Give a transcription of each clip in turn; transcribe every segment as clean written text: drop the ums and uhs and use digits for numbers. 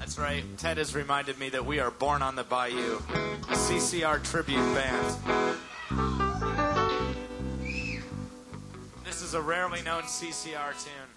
That's right. Ted has reminded me that we are born on the bayou, a CCR tribute band. This is a rarely known CCR tune.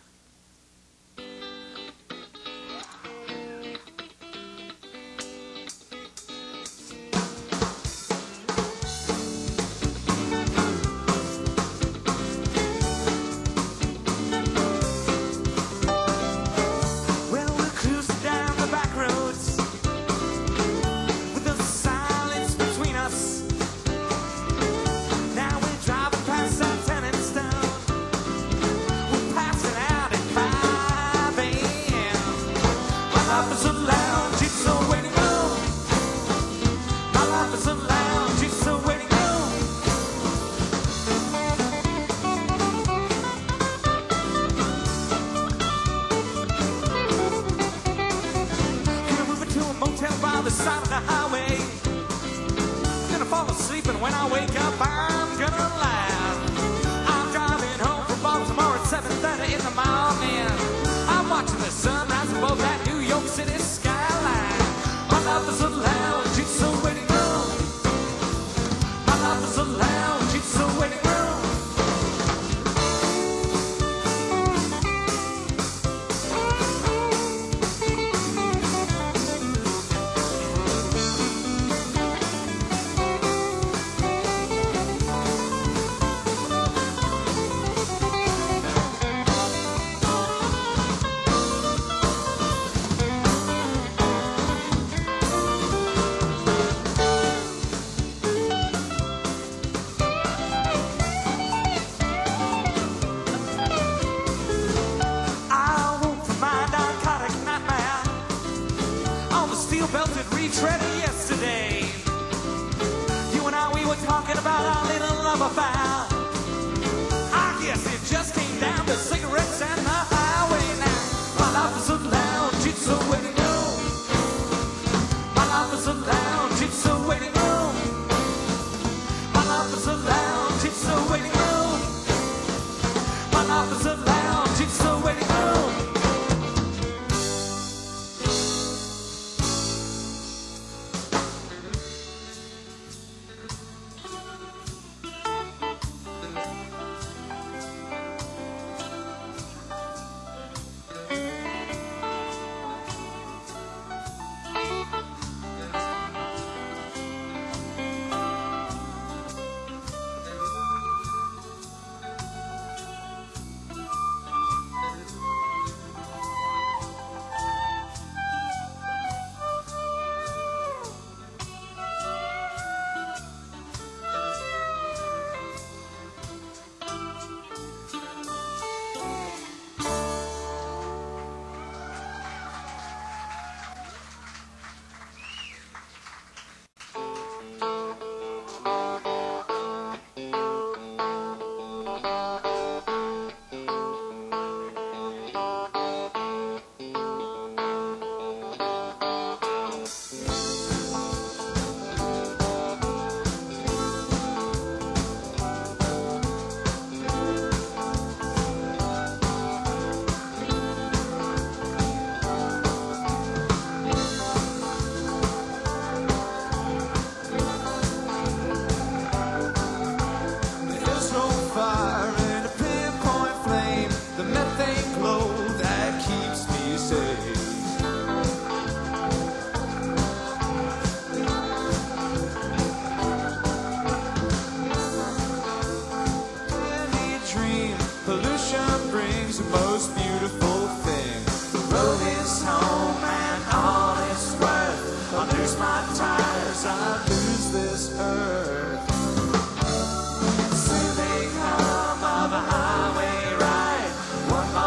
One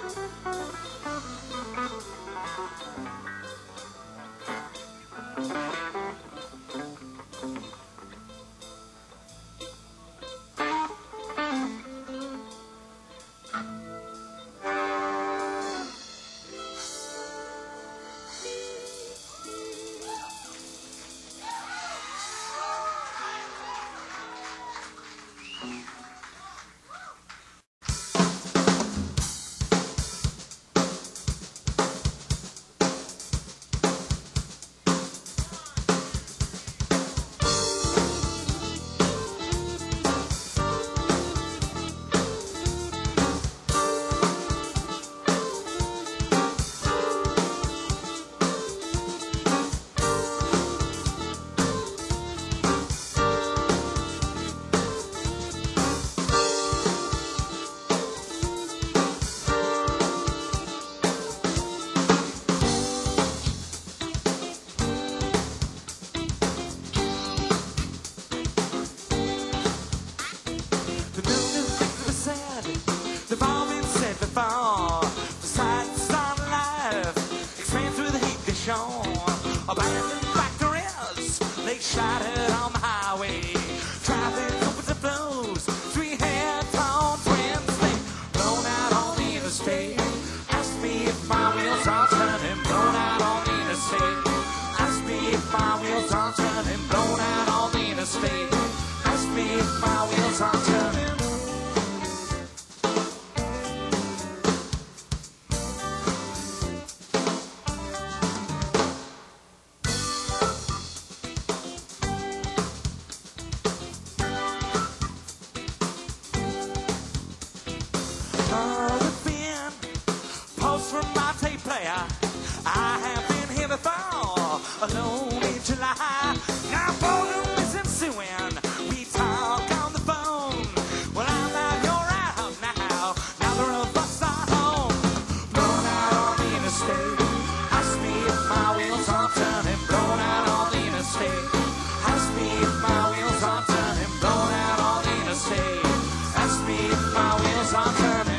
Abandoned factories, they shattered on the highway. Traffic opens and flows, 3 head-on twins, they blown out on the interstate. Ask me if my wheels are turning, blown out on the interstate. Ask me if my wheels are turning, blown out on the interstate. Ask me if my wheels are turning. From my tape player, I have been here before, alone in July. Now boredom is ensuing, we talk on the phone. Well, I'm out, you're out now, neither of us are home. Blown out on the interstate, ask me if my wheels are turning. Blown out on the interstate, ask me if my wheels are turning. Blown out on the interstate, ask me if my wheels are turning.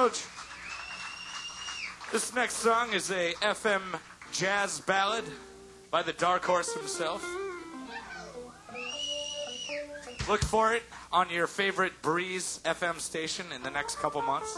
Roach. This next song is a FM jazz ballad by the Dark Horse himself. Look for it on your favorite Breeze FM station in the next couple months.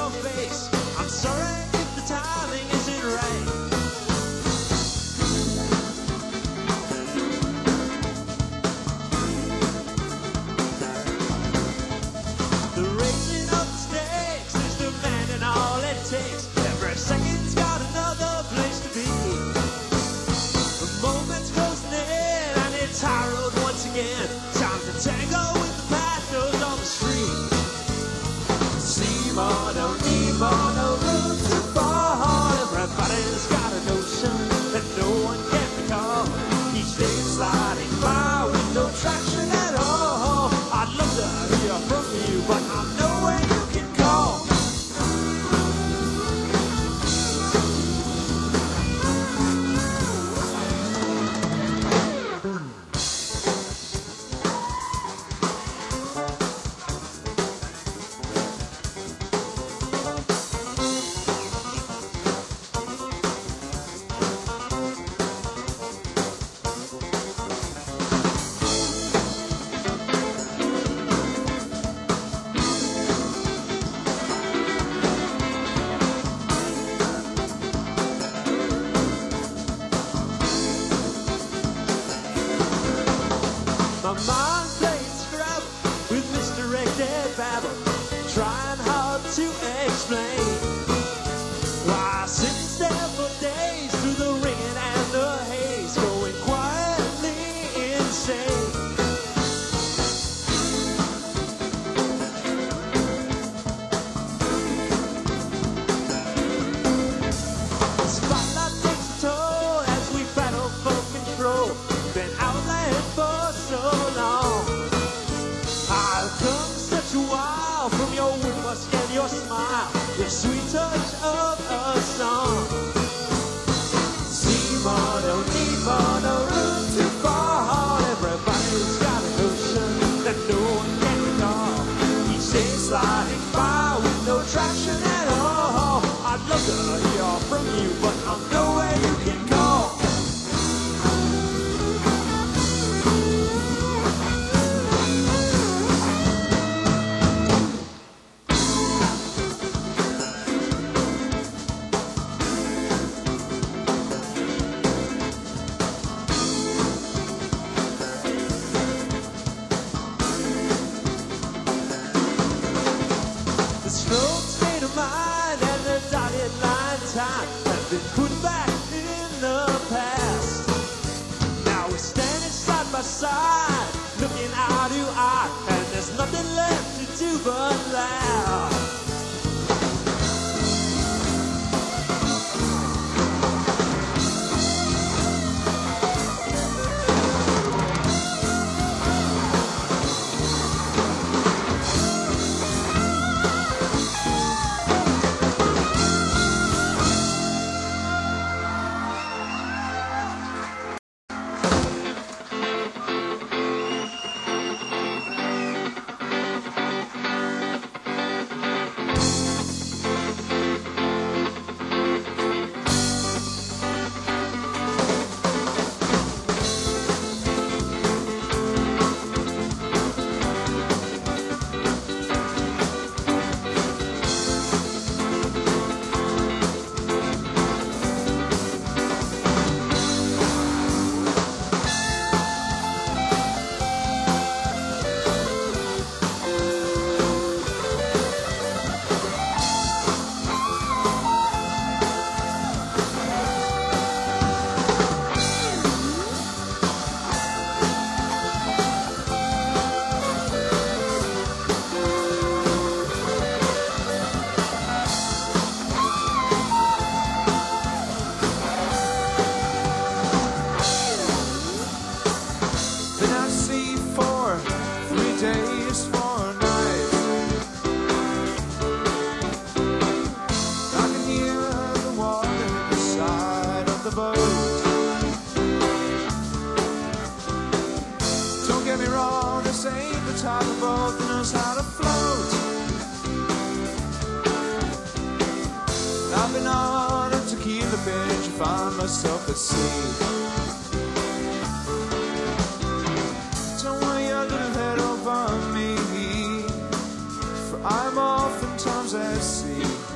your face. I'm sorry if the timing isn't right. The raising of the stakes is demanding all it takes. Every second's got another place to be. The moment's closing in and it's high road once again. Time to tango with the pathos on the street. See more, don't need more, no room to fall. Everybody's got a notion that no one can recall. Each day sliding by with no traction at all. I'd love to hear from you, but I know where you can call. My mind plays Scrabble with misdirected babble, trying hard to explain why sitting there for days through the ringing and the haze, going quietly insane. The spotlight takes a toll as we battle for control. Been outland for so long. I've come such a while from your whisk and your smile, your sweet touch of a song. See more, don't need more, no room to fall. Everybody's got a notion that no one can recall. Each day sliding by with no traction at all. I'd love to hear from you, but I know where you can call. The stroke state of mind and the dotted line time have been put back in the past. Now we're standing side by side, looking eye to eye, and there's nothing left to do but laugh. type of boat that knows how to float. I've been on a tequila binge and find myself at sea. Don't want your little head over me, for I'm oftentimes at sea.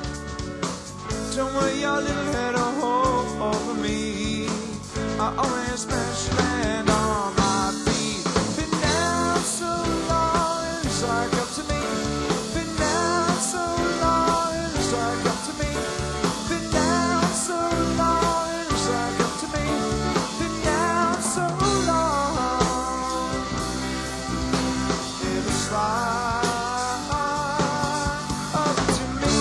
Don't worry your little head over me. I always smash land on my feet. Been down so long, it's like up to me. Been down so long, it's like up to me. Been down so long, it's like up to me. Been down so long, it's like up to me.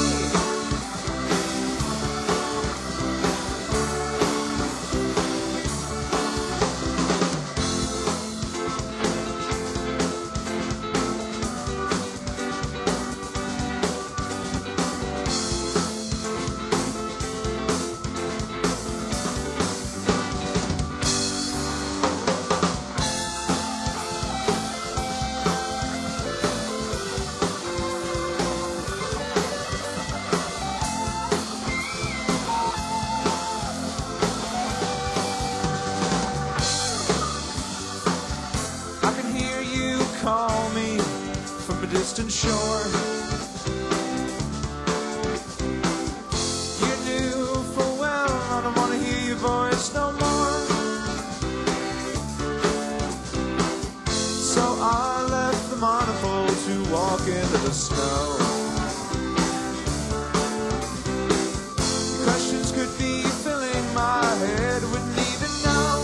I can hear you call me from a distant shore. You knew full well I don't want to hear your voice no more. So I left the monocle to walk into the snow. Questions could be filling my head, wouldn't even know.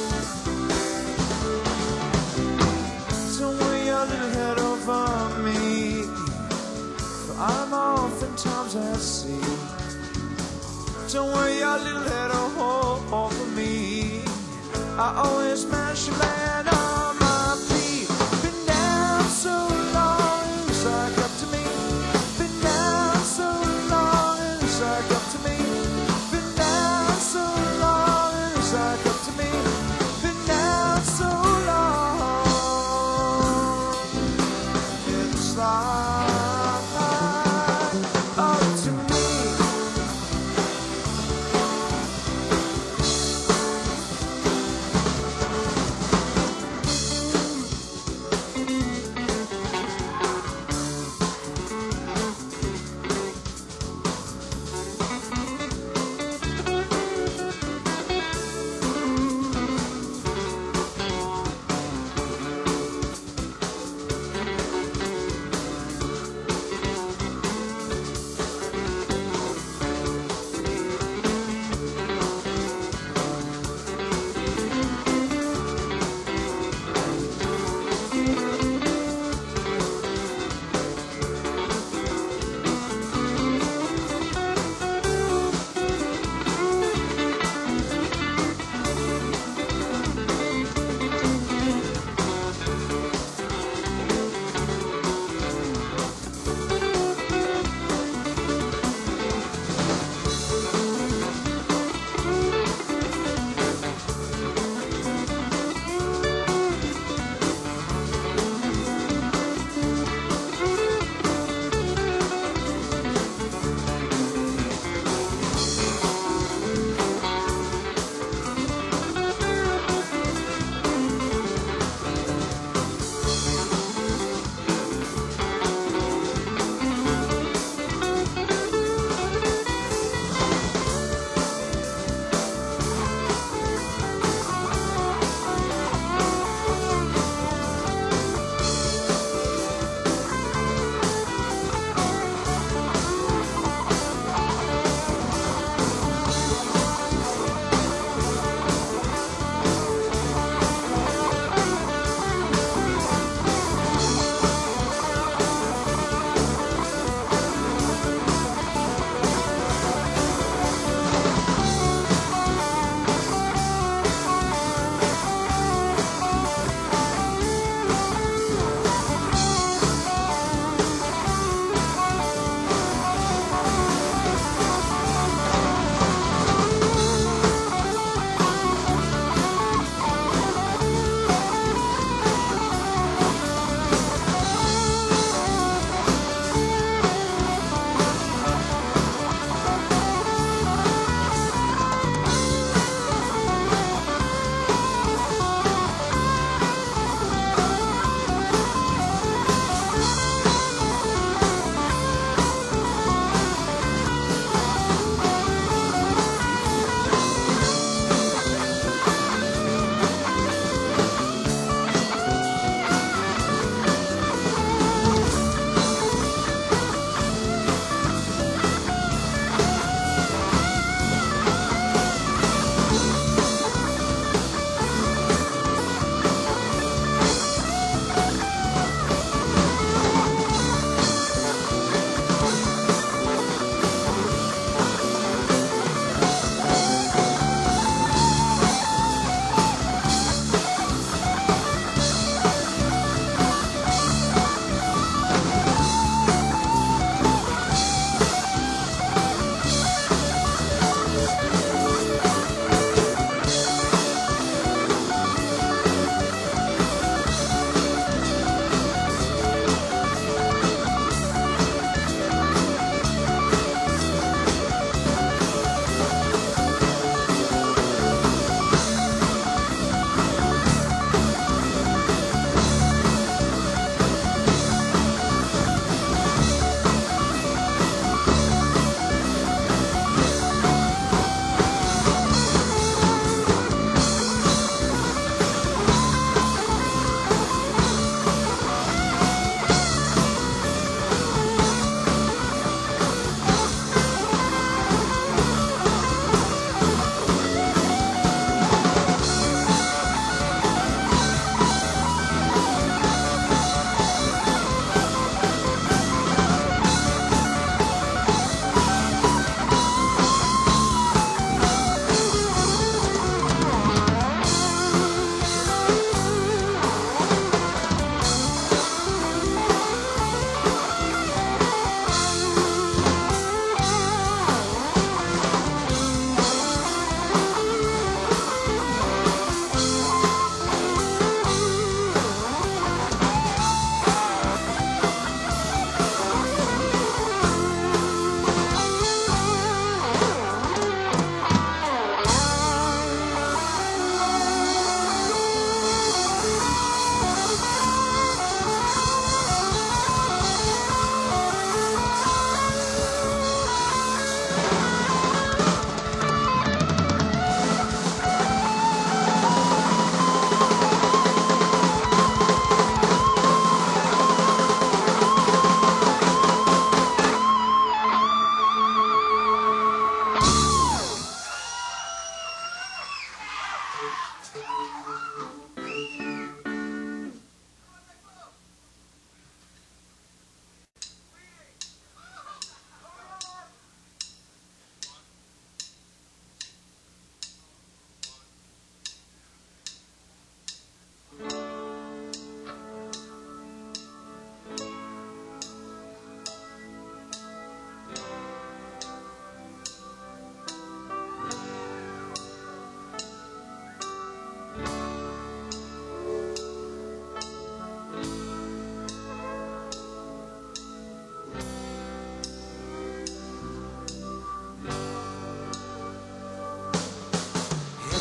Don't worry your little head over me, for I'm oftentimes at sea. Don't worry your little head over me, I always manage to land on my feet. Been down so long, it's like up to me. Been down so long, it's like up to me. Been down so long, it's like up to me. Been down so long, it's like up to me.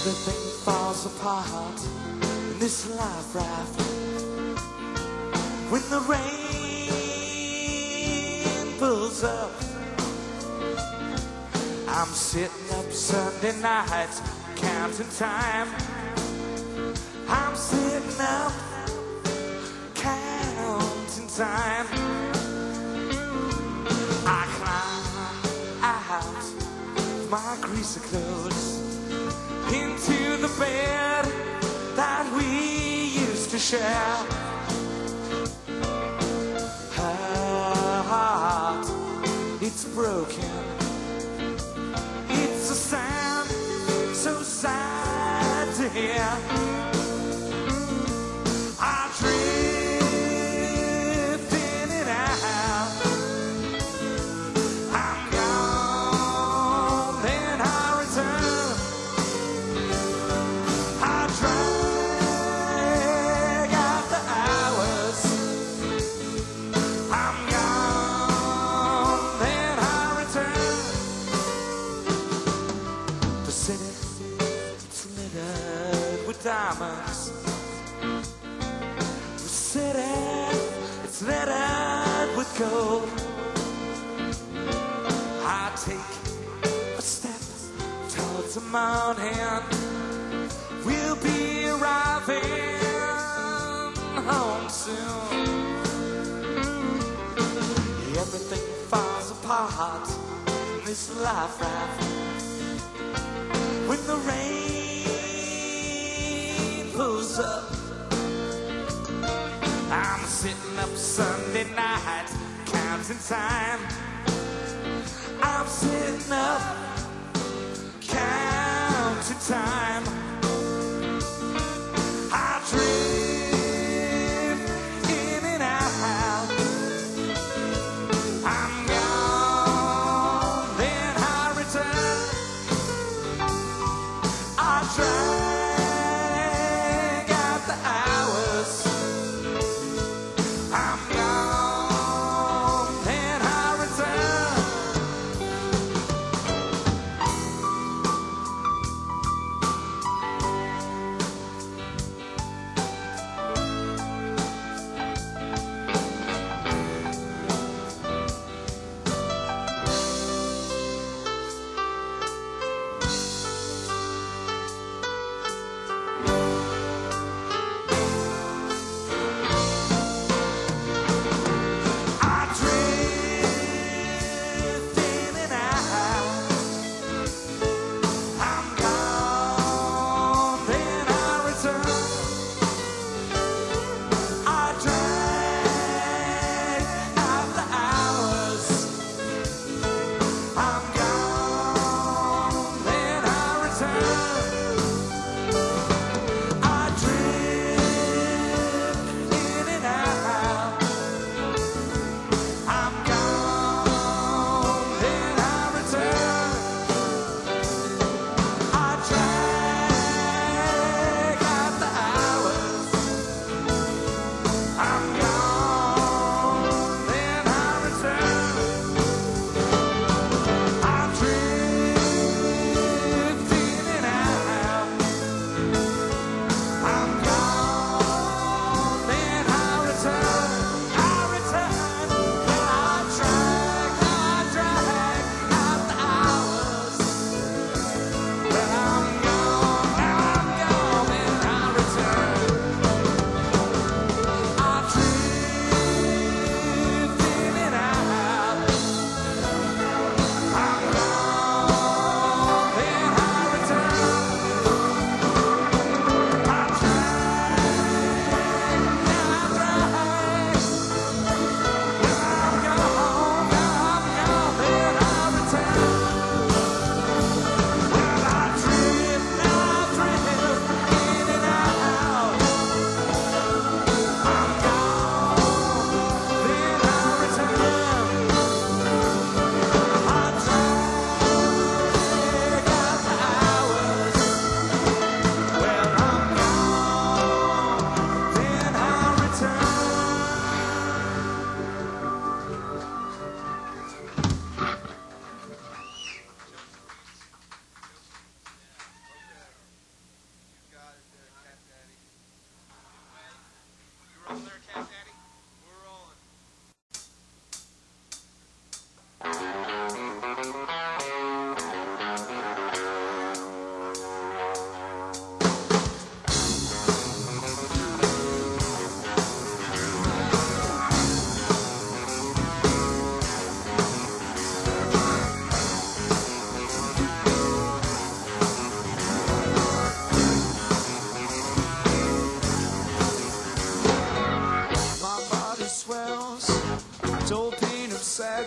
Everything falls apart in this life raft. When the rain pulls up, I'm sitting up Sunday night counting time. I'm sitting up counting time. I climb out my greasy clothes into the bed that we used to share. Her heart, it's broken. It's a sound so sad to hear. I drift in and out. I'm gone, then I return. I drag out the hours. I'm gone, then I return. The city, it's littered with diamonds. The city, it's littered with gold. I take a step towards the mountain. We'll be arriving home soon. Everything falls apart in this life raft. When the rain pulls up, I'm sitting up Sunday night counting time. I'm sitting up counting time. I drift in and out. I'm gone, then I return. I drag out the hours. I'm gone, then I return.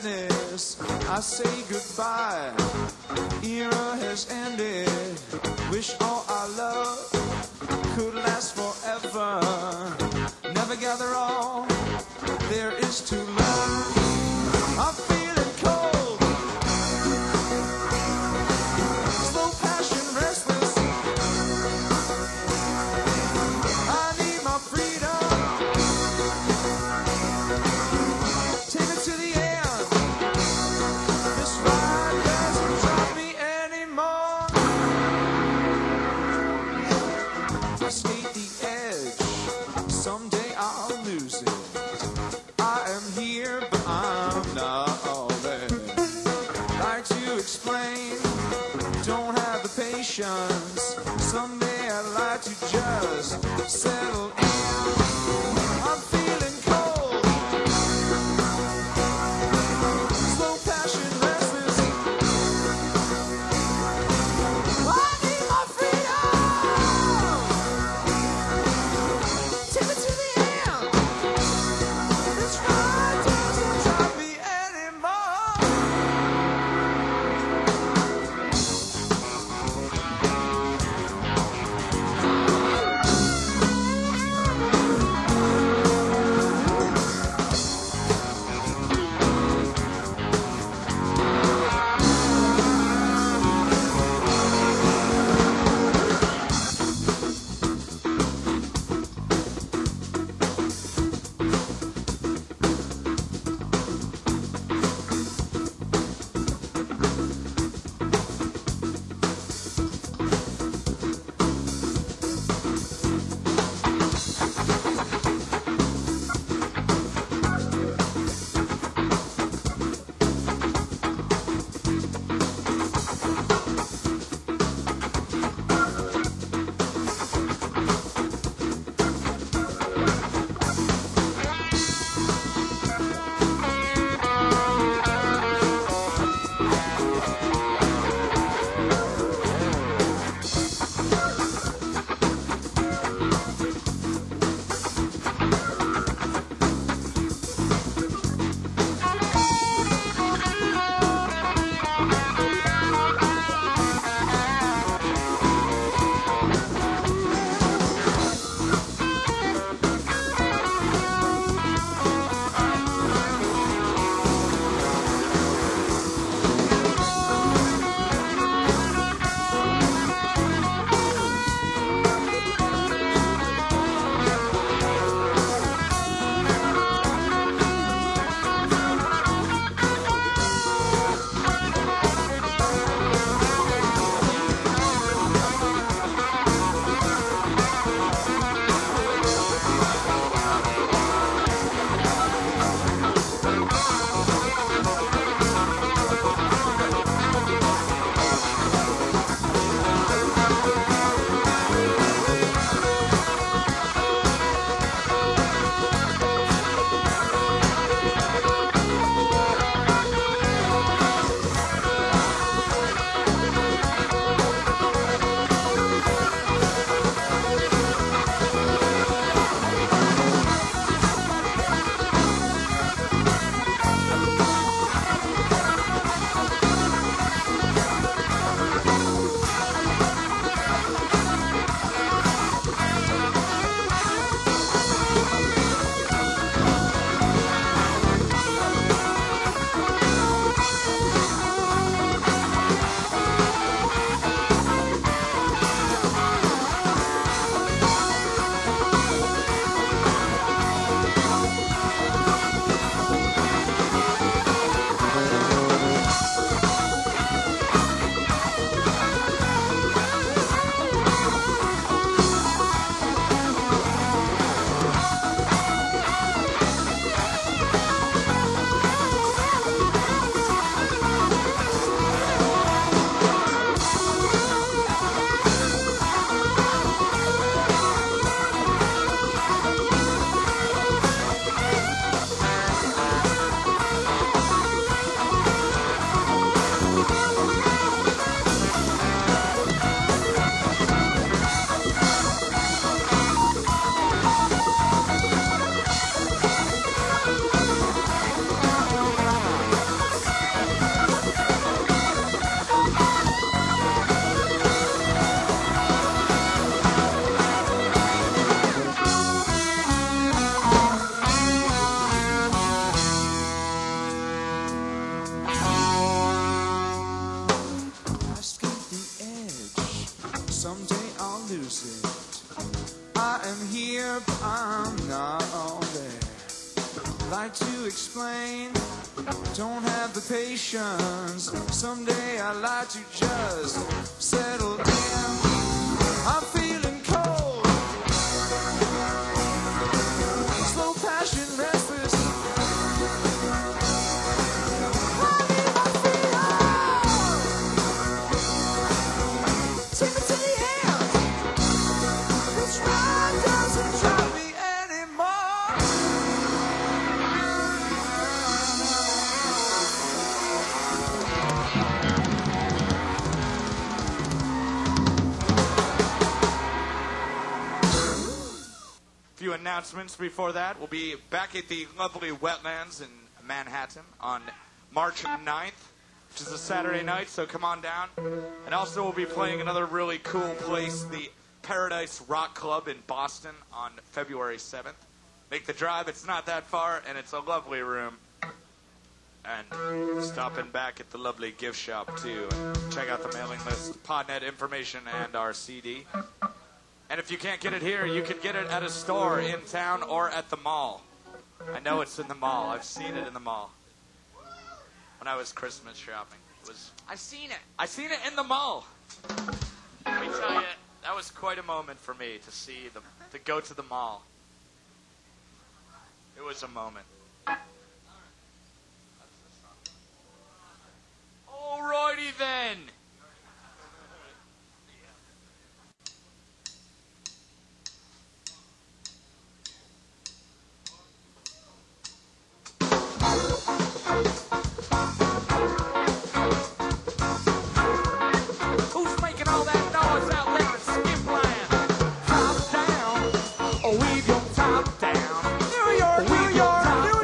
sadness, I say goodbye. Era has ended. Wish all our love could last forever. Never gather all there is to learn. I'm feeling cold, slow passion, restless. I need my freedom. Take it to the end. This ride doesn't drive me anymore. I skate the edge. Someday I'll lose it. I am here, but I'm not all there. Like to explain, don't have the patience. Someday I'd like to just settle in. I'm feeling cold, slow passion, restless. I need my freedom. Take it to the end. This ride doesn't drive me anymore. explain. Don't have the patience. Someday I'd like to just settle down. I'm feeling cold, slow passion, restless. How do I feel? Take me to the end. This ride doesn't drive me anymore. Few announcements before that. We'll be back at the lovely Wetlands in Manhattan on March 9th, which is a Saturday night, so come on down. And also we'll be playing another really cool place, the Paradise Rock Club in Boston on February 7th. Make the drive, it's not that far, and it's a lovely room. And stopping back at the lovely gift shop, too. And check out the mailing list, Podnet information, and our CD. And if you can't get it here, you can get it at a store in town or at the mall. I know it's in the mall. I've seen it in the mall. When I was Christmas shopping. I've seen it. I seen it in the mall. Let me tell you, that was quite a moment for me to go to the mall. It was a moment. Alrighty then. Who's making all that noise out there in Skipland? Top down, or weave your top down. New York, New York, New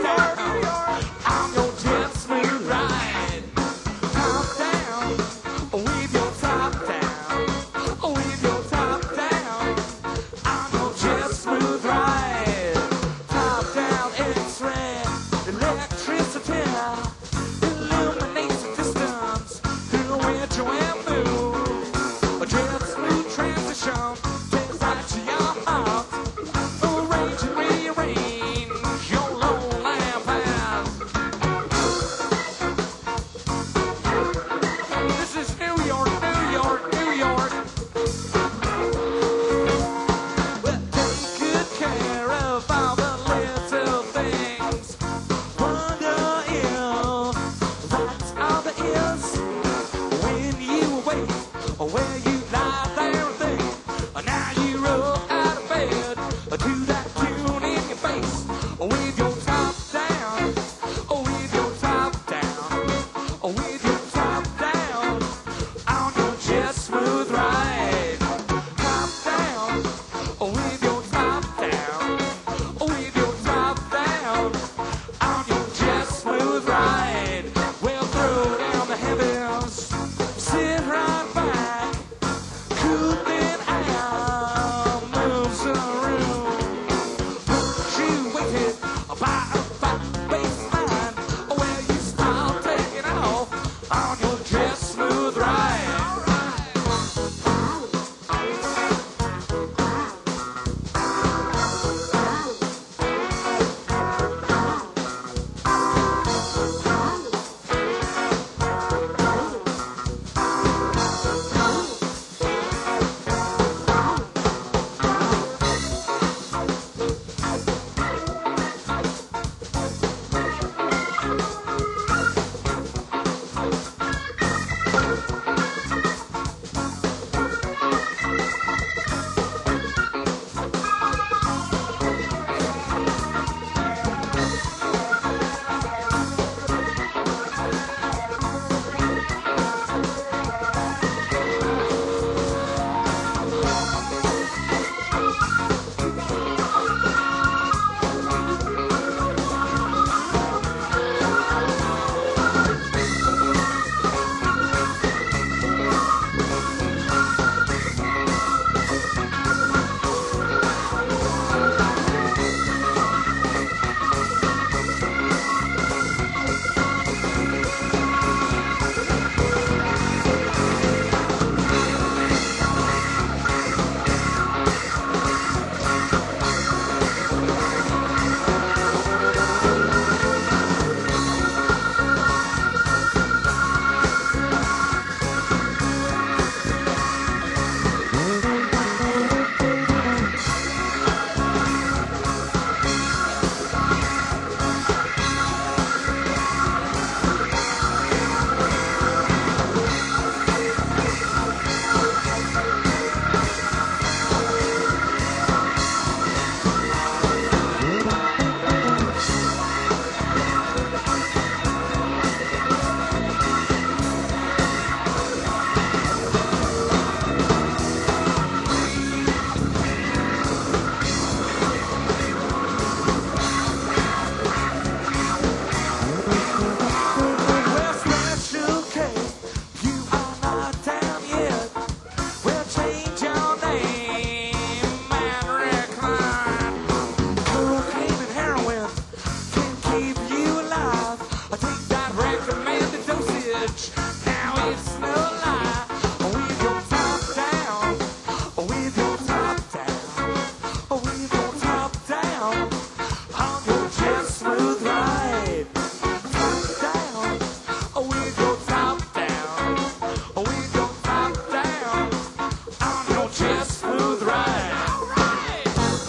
much. Now it's no lie. With your top down, with your top down, with your top down, on your chest smooth ride. Top down, with your top down, with your top down, on your chest smooth ride. All right.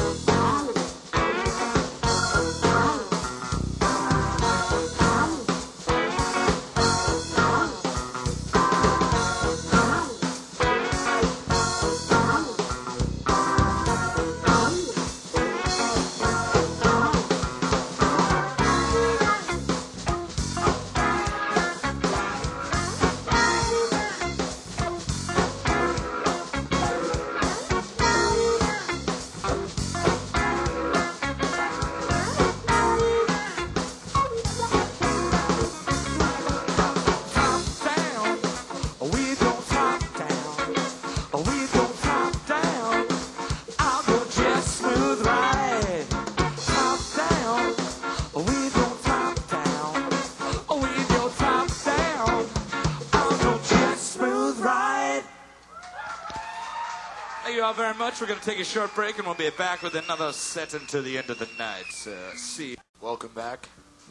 Thank you all very much. We're going to take a short break, and we'll be back with another set until the end of the night. See you. Welcome back.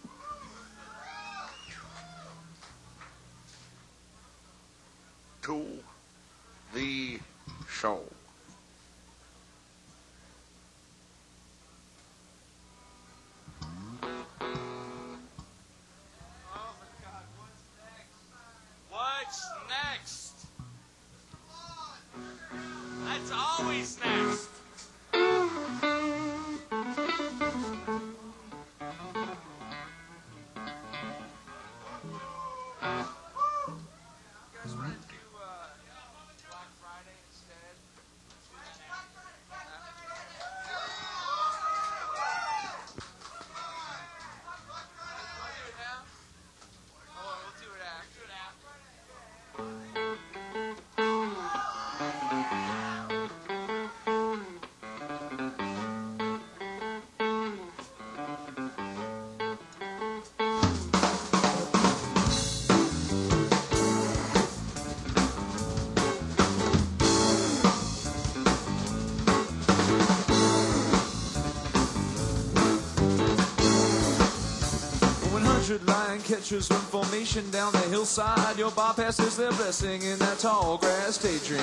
To the show. What's next? That's always next. Lion catchers in formation down the hillside. Your bypass is their blessing in that tall grass daydream.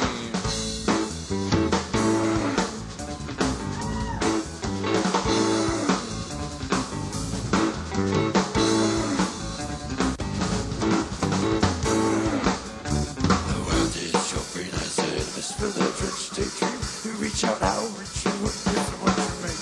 The world is your green, I said. This for the drenched daydream. You reach out, I'll reach you. What you make.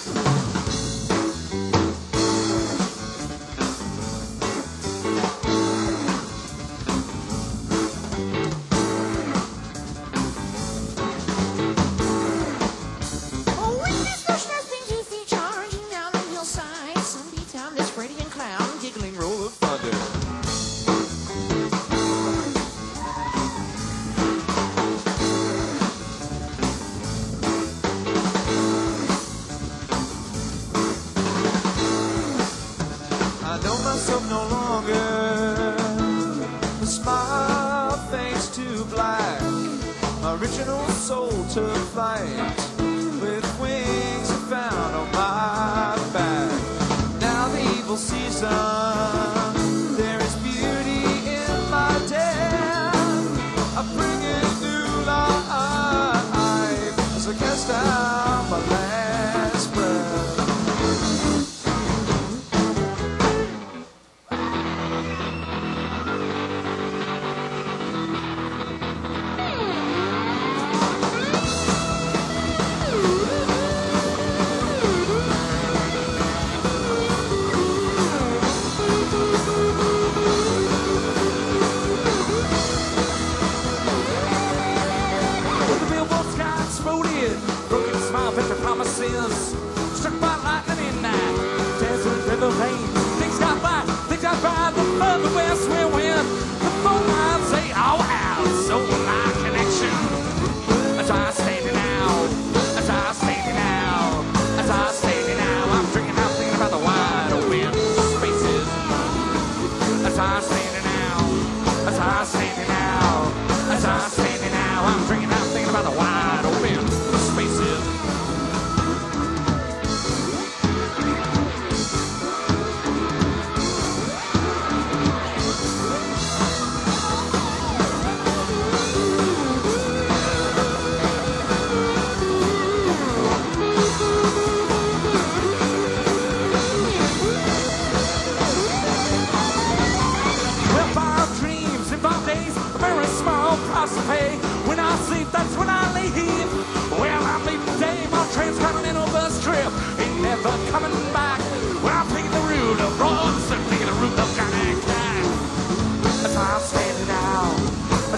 No longer the smile fades to black. My original soul took flight with wings I found on my back. Now the evil season, there is beauty in my death. I bring it new life as I cast out my last breath.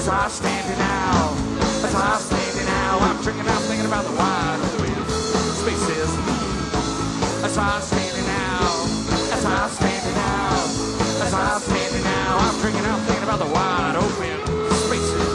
As I'm standing out, as I'm standing out, I'm drinking out, thinking about the wide spaces. As I'm standing out, as I'm standing out, as I'm standing out, I'm drinking out, thinking about the wide open spaces.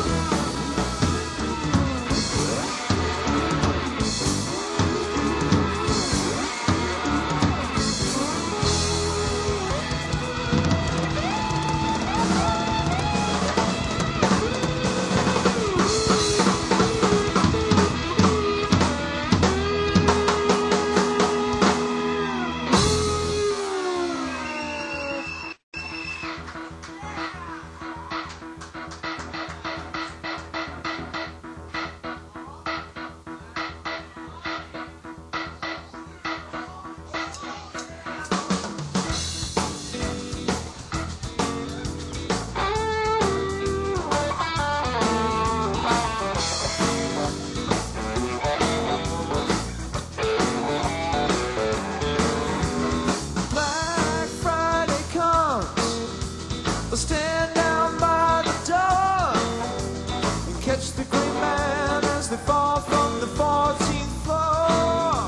Black Friday comes, I'll stand down by the door and catch the great man as they fall from the 14th floor.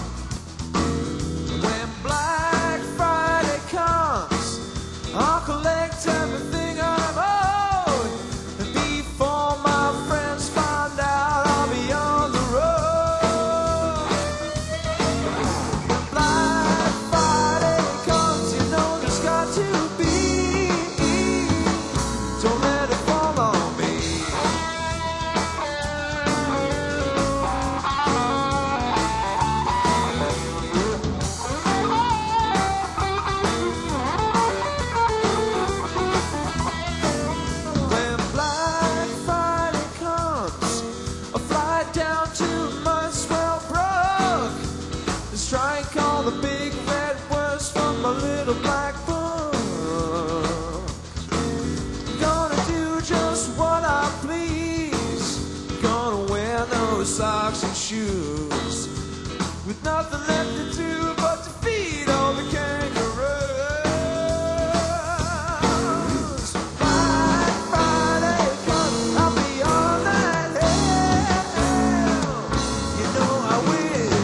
When Black Friday comes, I'll collect everything I'm owed, and before my friends find out, I'll be on the road. Black Friday comes, you know there's got to be. Don't let it fall on me. When Black Friday comes, I'll fly down to Muswell Brook and strike all the big red words from my little black book. Gonna do just what I please. Gonna wear no socks and shoes, with nothing left to do but to feed all the kangaroos. Black Friday comes, I'll be on that hill. You know I will.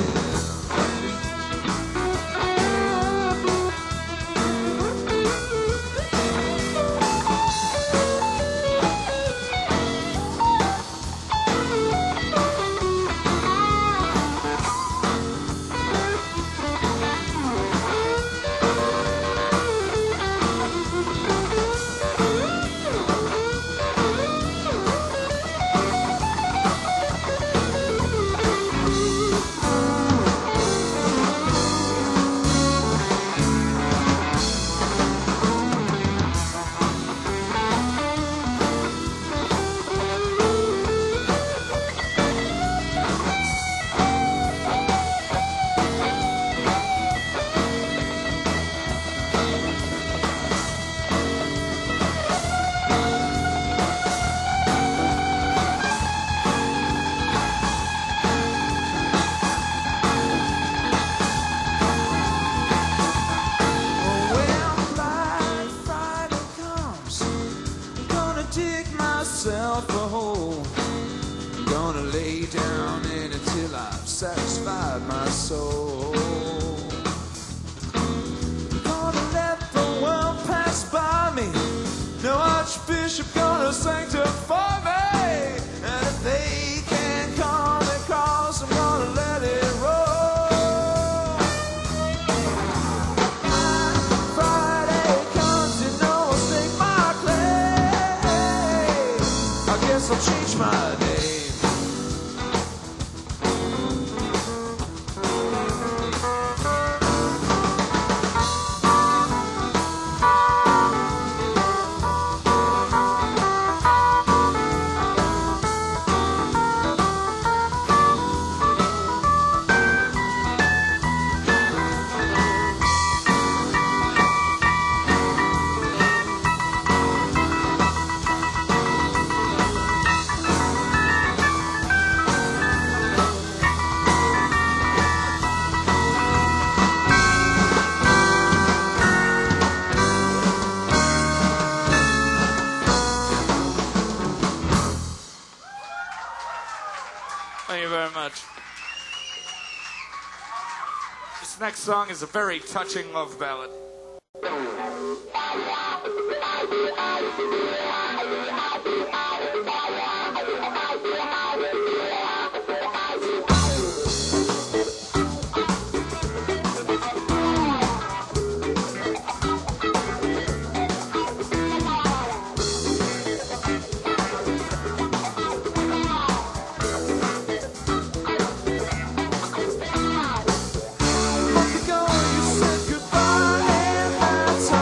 When Black Friday comes, I'm gonna dig myself a hole. I'm gonna lay down in it till I've satisfied my soul. I'm gonna let the world pass by me. No archbishop gonna sanctify me. And if they can't come across, I'm gonna let it roll. Friday comes, you know I'll stake my claim. I guess I'll change my name. Thank you very much. This next song is a very touching love ballad. A month ago you said goodbye and that's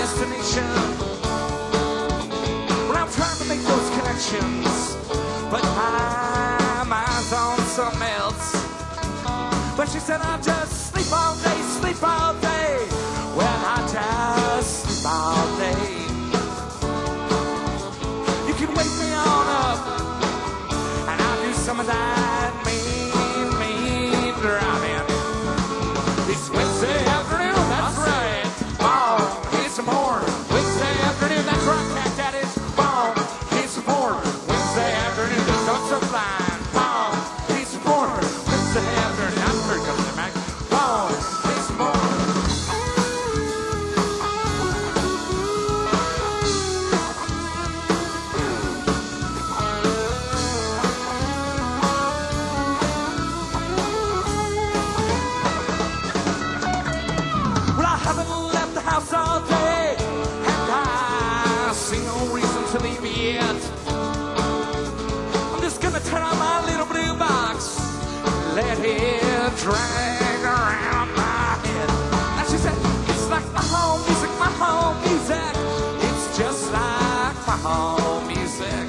destination. Well, I'm trying to make those connections, but my mind's on something else. But she said, I just sleep all day, sleep all day. Well, I just sleep all day. You can wake me on up, and I'll do some of that mean driving. It's Wednesday afternoon, that's right. Oh, it's more. Wednesday afternoon, that's right, Cat Daddy's. Boom, it's more. Wednesday afternoon, the ducks are flying. Boom, it's more. Wednesday afternoon, I'm pretty good at Mac. Boom, it's more. Well, I haven't left the house all day, and I see no reason to leave yet. I'm just gonna turn on my little blue box, let it drag around my head. Now she said, it's like my home music, my home music. It's just like my home music.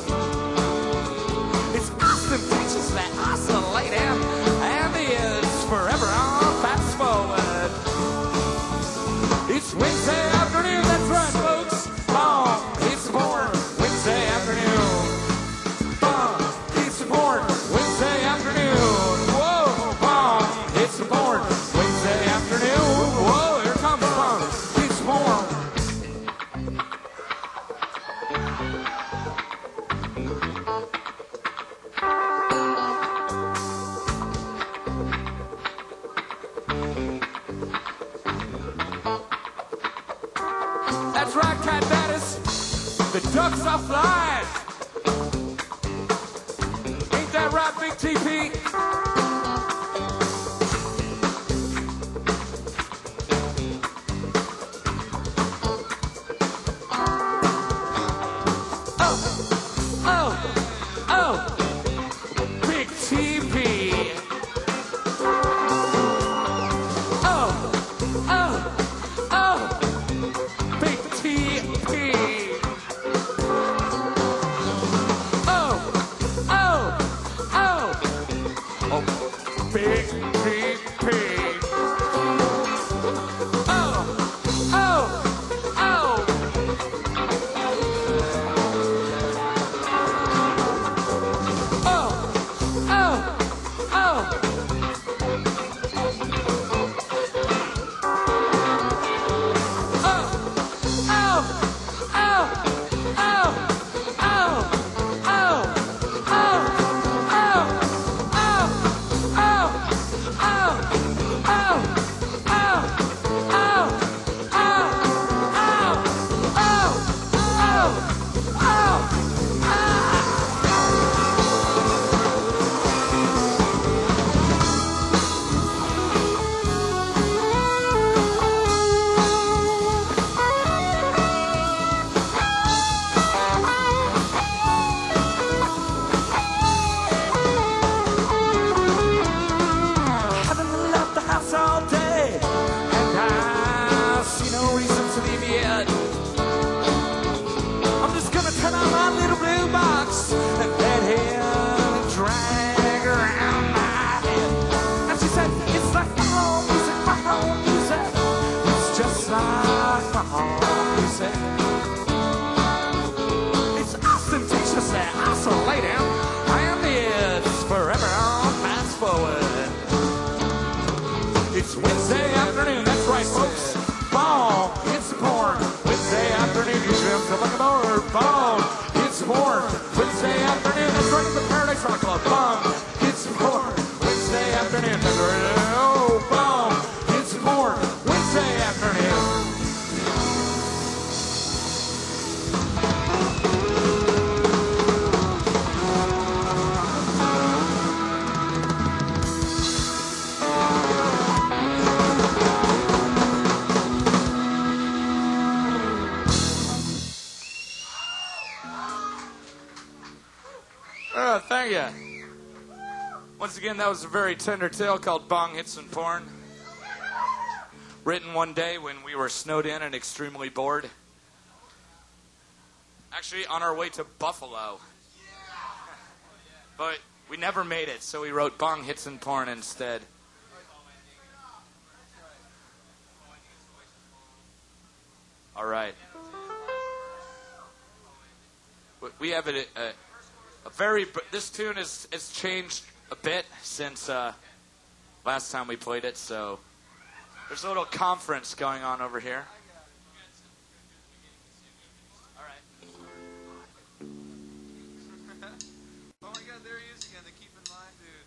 It's ostentatiously oscillating, and it's forever on fast forward. It's Wednesday afternoon, that's right, folks. Boom, it's born Wednesday afternoon. Boom, it's born Wednesday afternoon. Whoa, boom, it's born Wednesday afternoon. Whoa, here comes boom, it's born. That's right, Cat Daddies. The ducks are flying. Ain't that right, Big TP? Oh, Big TP. Big TP. Big TP. Haven't left the house all day, and I see no reason to leave yet. I'm just gonna turn on my little blue box and let him drag around my head. And she said, it's like my home music, my home music. It's just like my home music. It's ostentatiously oscillating, and it's forever on fast forward. It's Wednesday afternoon, that's right, folks. Boom, it's born Wednesday afternoon. You dreamt of like a board. Boom, it's born Wednesday afternoon. That's right, the Paradise Rock Club. Boom, it's born Wednesday afternoon. Oh, boom, it's born Wednesday afternoon. Thank you. Once again, that was a very tender tale called Bong Hits and Porn. written one day when we were snowed in and extremely bored. Actually, on our way to Buffalo. But we never made it, so we wrote Bong Hits and Porn instead. All right. We have a very... This tune has changed a bit since last time we played it, so there's a little conference going on over here. All right. Oh my God, there he is again. The keep in line, dude.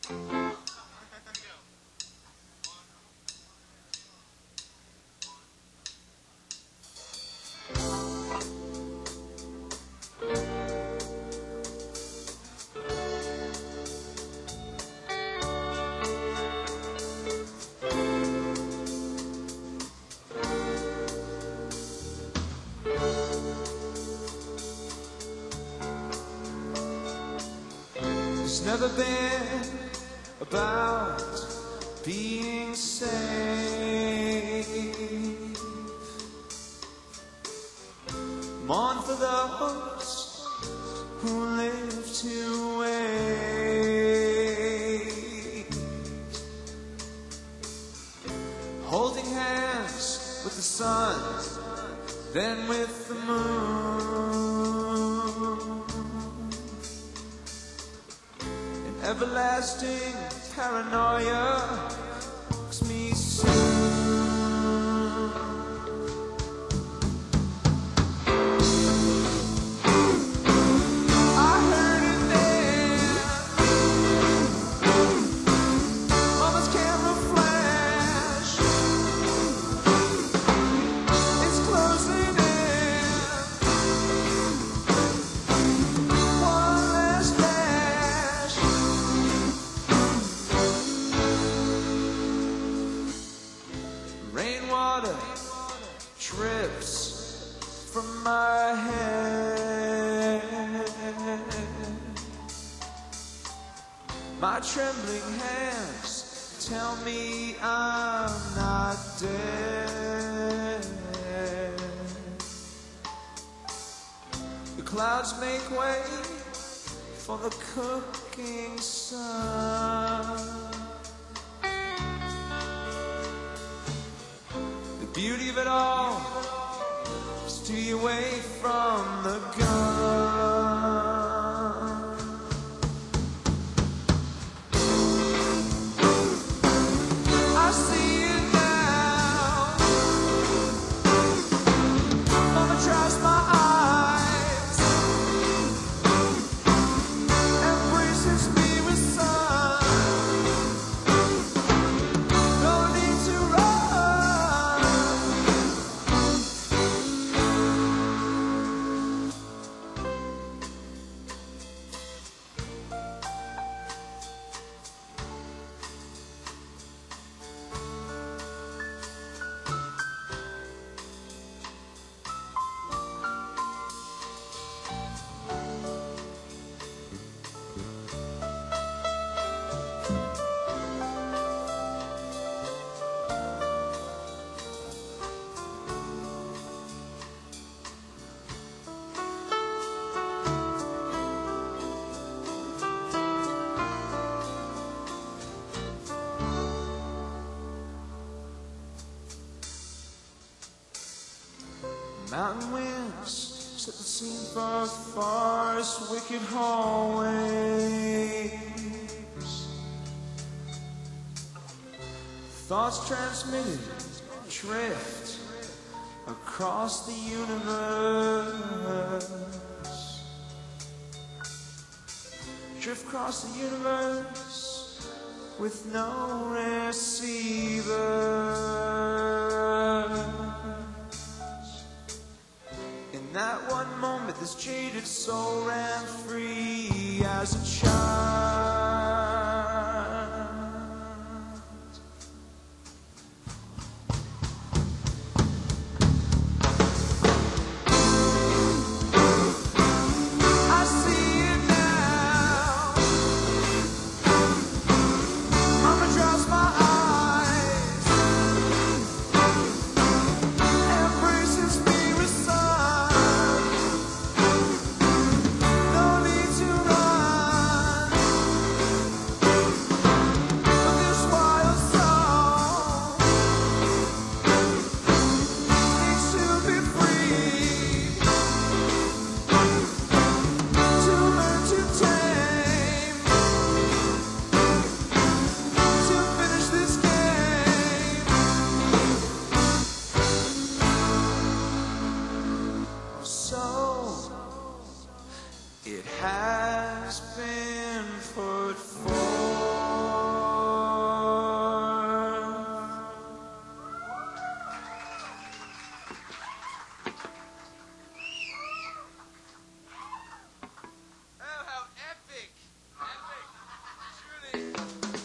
It's never been about being safe. Mourn for those who live to wait. Holding hands with the sun, then with the moon. Everlasting paranoia makes me soon. I heard it there. Mama's camera flash. It's closing in. One last dash. Rainwater drips from my head. My trembling hands tell me I'm not dead. The clouds make way for the cooking sun. The beauty of it all is to you away from the gun. I see it now. Mama tries my eyes, embraces me with sun. No need to run. Mountain winds set the scene for forest wicked hallways. Thoughts transmitted drift across the universe. Drift across the universe with no receiver. In that one moment, this jaded soul ran free as a child. I see it now. Mama drops my eyes. It has been put forth. Oh, how epic! Epic! Truly.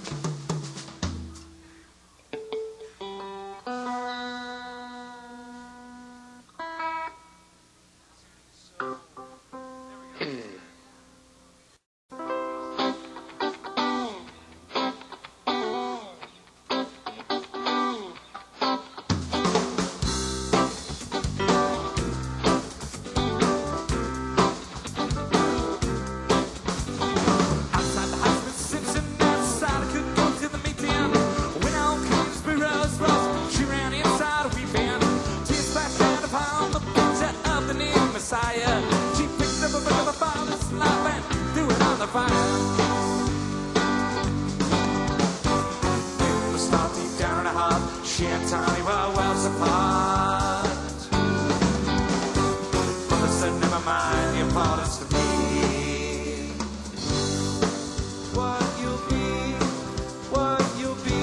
Outside the house with Simpson, outside I couldn't go to the meeting. When on Kingsborough's Ross, she ran inside weeping. Tears splashed down upon the picture of the new Messiah. She picked up a book of her father's life and threw it on the fire. It was thought deep down in her heart, she and Tommy were worlds apart. Mother said, never mind the importance to me. What you'll be, what you'll be.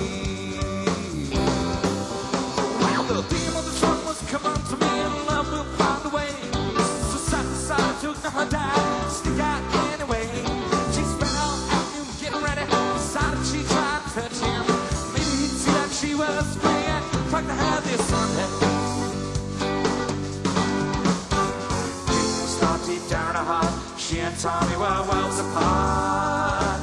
The theme of the song was come on to me and love will find a way. So side to side took her dad, stick out anyway. She spent all afternoon getting ready, decided she tried to touch him. Maybe he'd see that she was free and like to have this Sunday. It was thought deep down in her heart, she and Tommy were worlds apart.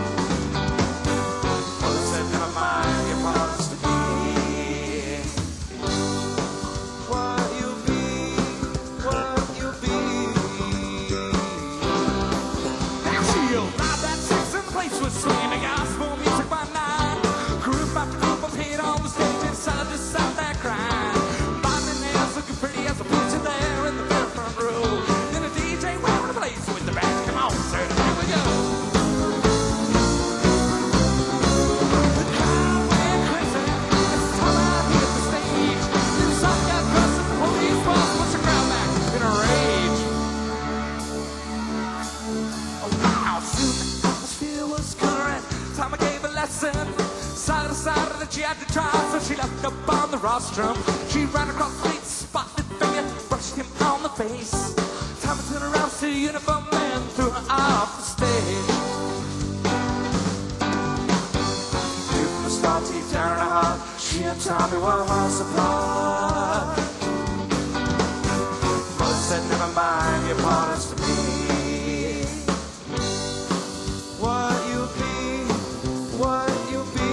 Mother said, never mind the importance to me. What you'll be, what you'll be. Shield, live that six and the place was swinging gospel music by night. Group after group appeared on the stage and side to side that crying. Bobby nails looking pretty as a picture there in the very front row. Then a DJ wearing a blaze with the band. Come on, sir, here we go. The crowd went crazy as Tommy hit the stage. Then some got crushed and the police was pushing the crowd back in a rage. Oh wow, soon the atmosphere was current. Tommy gave a lesson. Side to side that she had to try, so she left up on the rostrum. She ran across the street, spotted finger, brushed him on the face. Tommy turned around, see a uniform man, threw her off the stage. From the start deep down in her heart, she and Tommy were miles apart. Mother said, never mind the importance to me. What you'll be, what you'll be.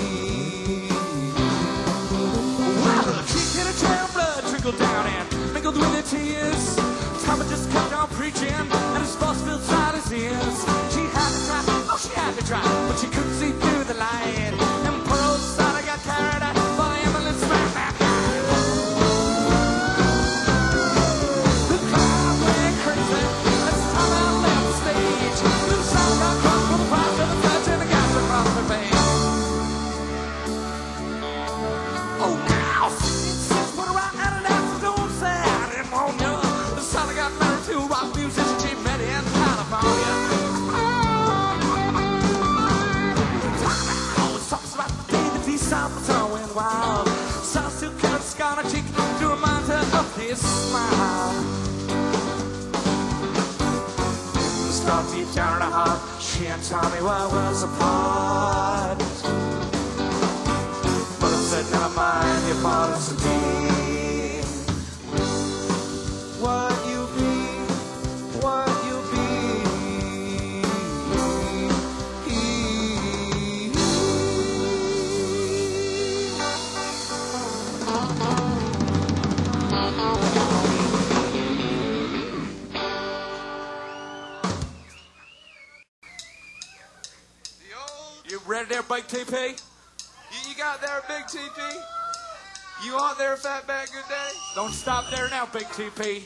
Well, she hit a trail of blood trickled down and mingled with her tears. Tommy just kept on preaching, and his voice filled inside his ears. She had to try, oh, she had to try, but she couldn't see through the light. And poor old Sally got carried out by the ambulance van that night. The crowd went crazy as Tommy left the stage. Little Sally got crossed for the price of the judge and the gas across her face. Oh, now, says put her out and that's don't say I didn't want you. The Sally got married to a rock musician she met in California. Tommy always talks about the day that he saw the towing wild. Sally still carried a scar on her cheek to remind her of his smile. It was thought deep down in her heart, she and Tommy were worlds apart. Mother said, never mind the importance of me. What you'll be, what you'll be. You ready there, Big TP? You got there, Big TP? You on there, Fatback Good Day? Don't stop there now, Big TP.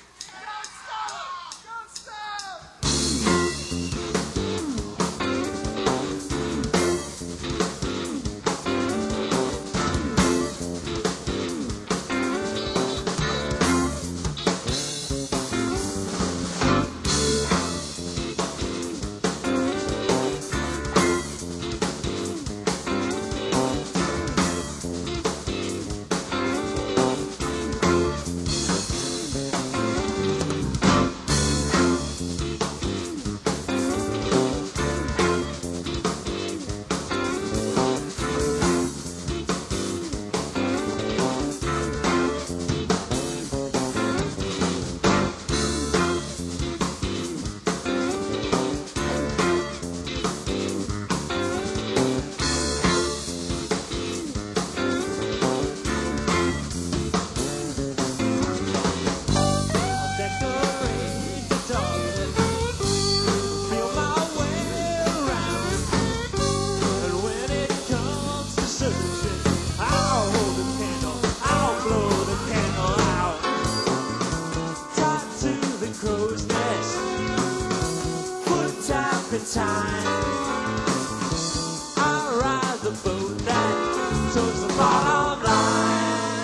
time. I ride the boat that towards the bottom line.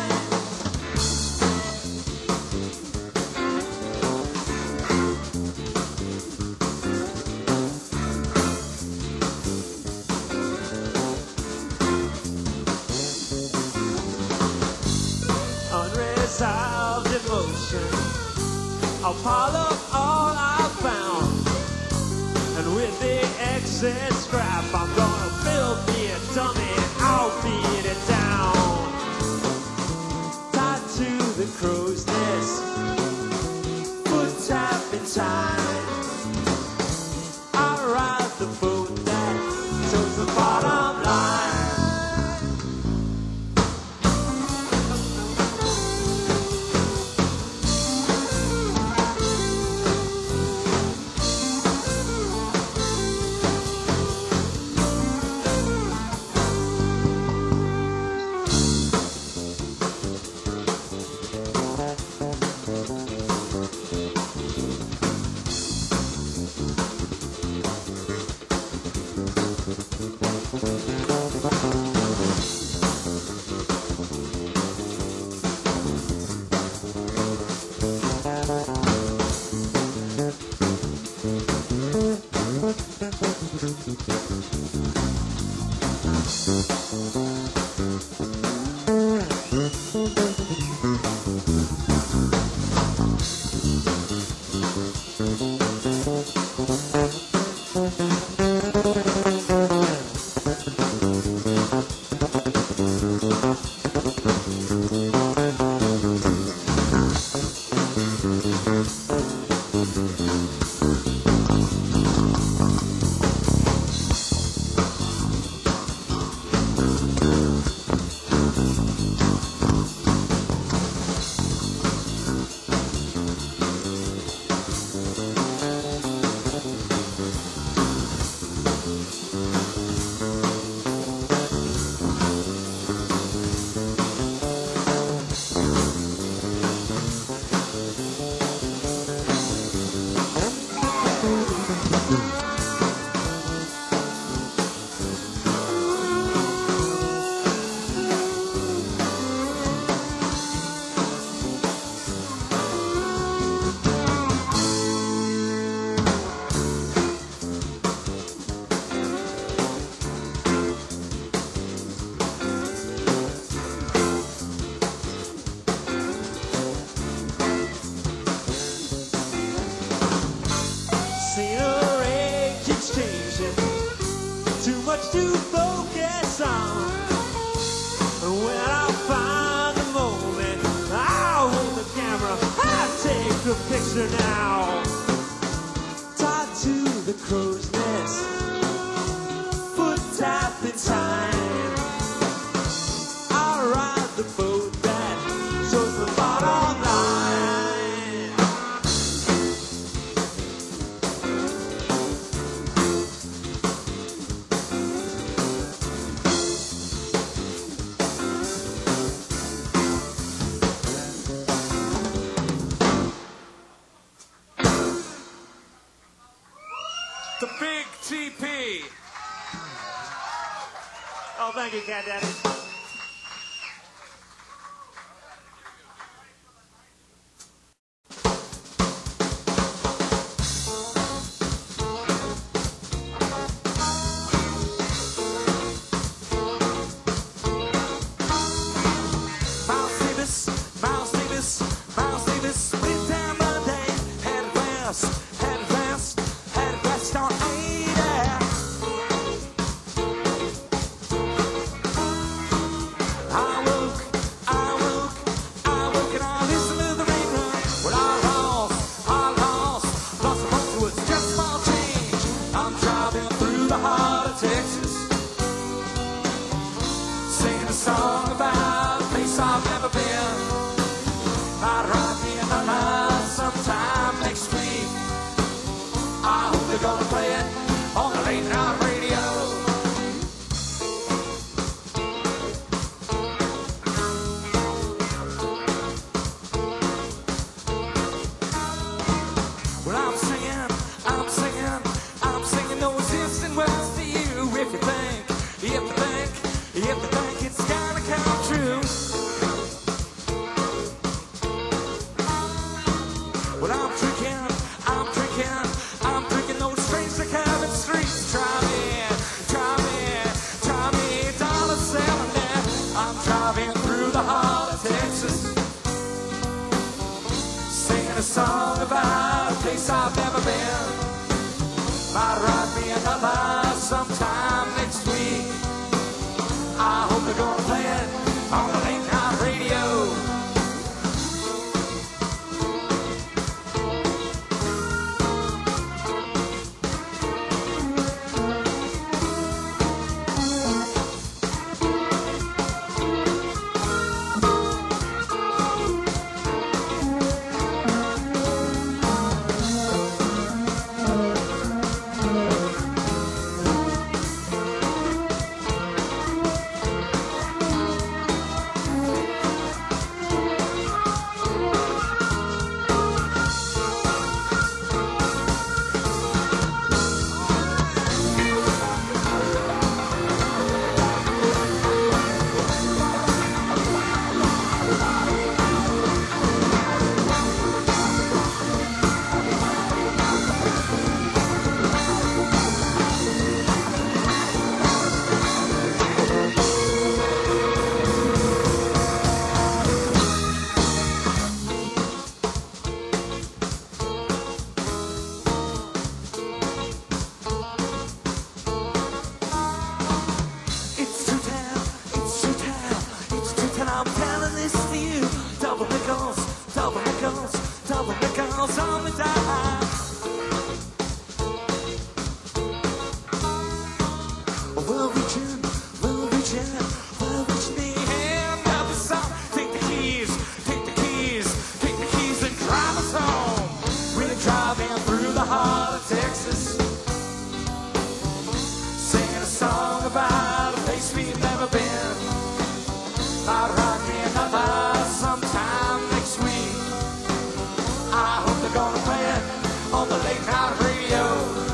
Unresolved emotion, I'll pile up all I found, and with the excess scrap I'm gonna build me a dummy, I'll beat it down. Tied to the crow's nest, foot tap in time. I ride the boat that towards the bottom line. Scenery keeps changing, too much to focus on. When I find the moment, I'll hold the camera, I'll take a picture now. Tied to the crow's nest, foot tap in time. I ride the boat that towards the bottom line. The Big TP. Oh, thank you, Cat Daddy. Miles Davis, Miles Davis, Miles Davis, split down Monday, headed west, headed west, headed west on 80. I woke, and I listened to the radio. Well, I lost the most, it was just small change. I'm driving through the heart of Texas, singing a song about a place I've never been. Might ride me in my mind sometime next week. song about a place I've never been. Might write me another sometime next week. I hope they're gonna play it on the late night radio. I'm telling this to you. Double nickels on the dime. We'll reach in the hand of the sun. Take the keys and drive us home. We're driving through the heart of Texas, singing a song about a place we've never been. I'd rock me another sometime next week. I hope they're gonna play it on the late night radio.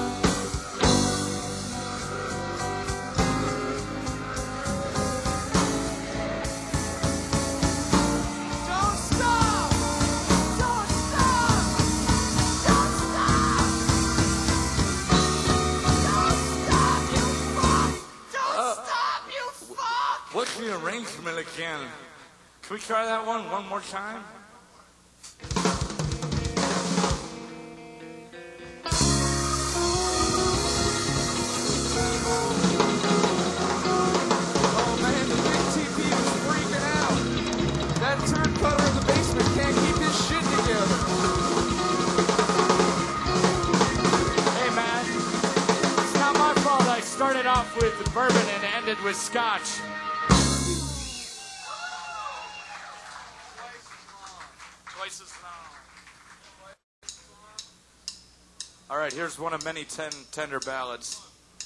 Don't stop! Don't stop! Don't stop! Don't stop, you fuck! Don't stop, you fuck! What's the arrangement again? Can we try that one more time? Oh man, the big TP was freaking out. That turn cutter in the basement can't keep his shit together. Hey man, it's not my fault I started off with bourbon and ended with scotch. Twice as long. All right, here's one of many tender ballads.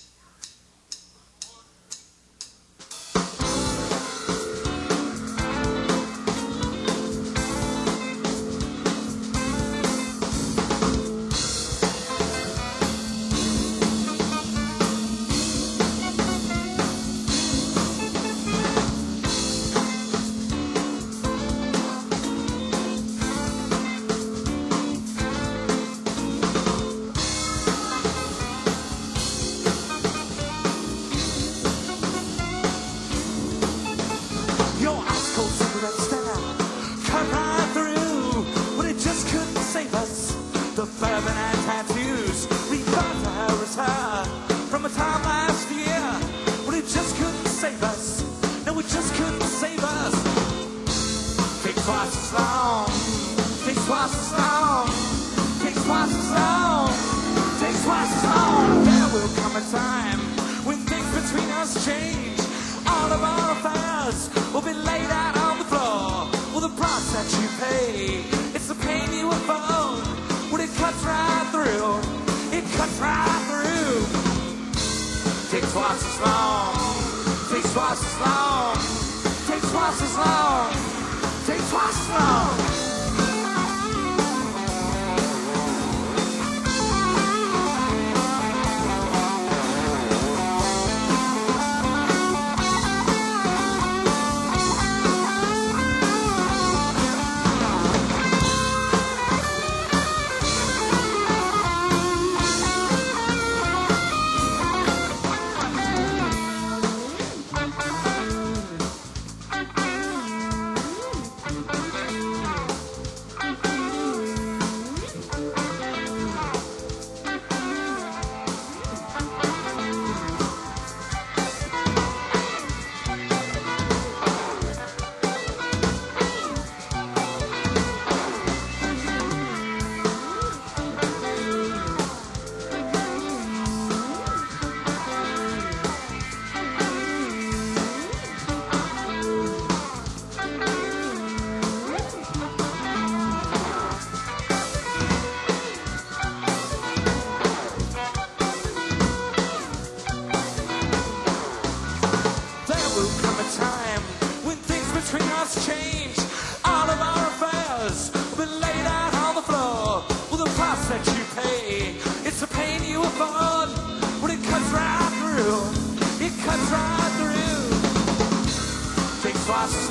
Your ice cold cigarette style cut right through, but it just couldn't save us. The bourbon and tattoos revitalized her from a time last year, but it just couldn't save us. No, it just couldn't save us. Takes twice as long. Takes twice as long. Takes twice as long. Takes twice as long. There will come a time when things between us change. All of our affairs will be laid out on the floor. Well, the price that you pay, it's the pain you afford. Well, it cuts right through. It cuts right through. Takes twice as long. Takes twice as long. Takes twice as long. Takes twice as long.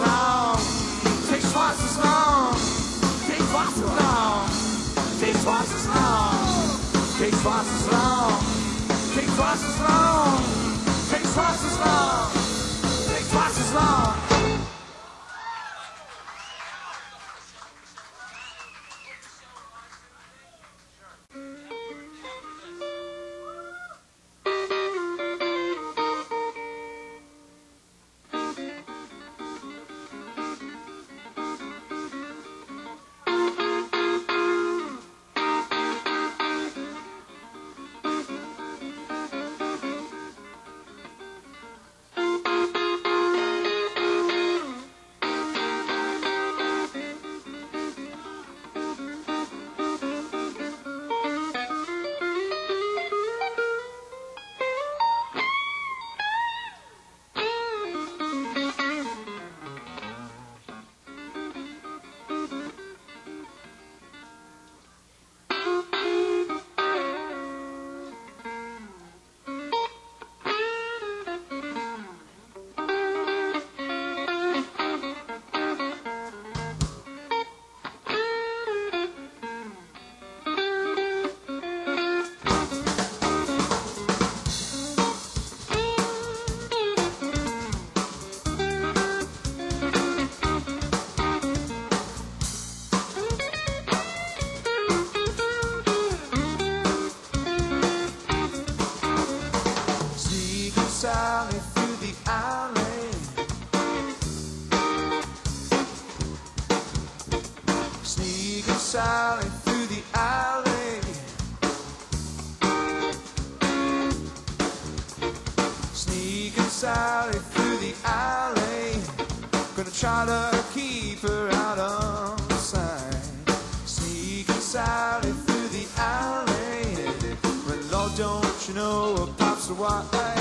long. Takes twice as long. Takes twice as long. Takes twice as long. Takes twice as long. Takes twice as long. Takes twice as long. Takes twice as long. Sally through the alley. Sneaking Sally through the alley. Sneaking Sally through the alley. Gonna try to keep her out of sight. Sneaking Sally through the alley. But Lord, don't you know a pop's a white light.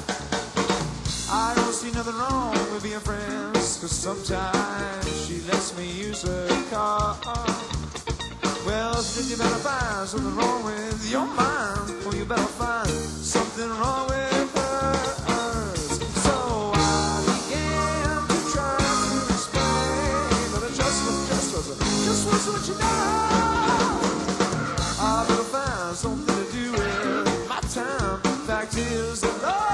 I don't see nothing wrong with being friends, 'cause sometimes she lets me use her car. Well, then you better find something wrong with your mind, or you better find something wrong with hers. So I began to try to explain, but it just wasn't what you know. I better find something to do with my time. Fact is that love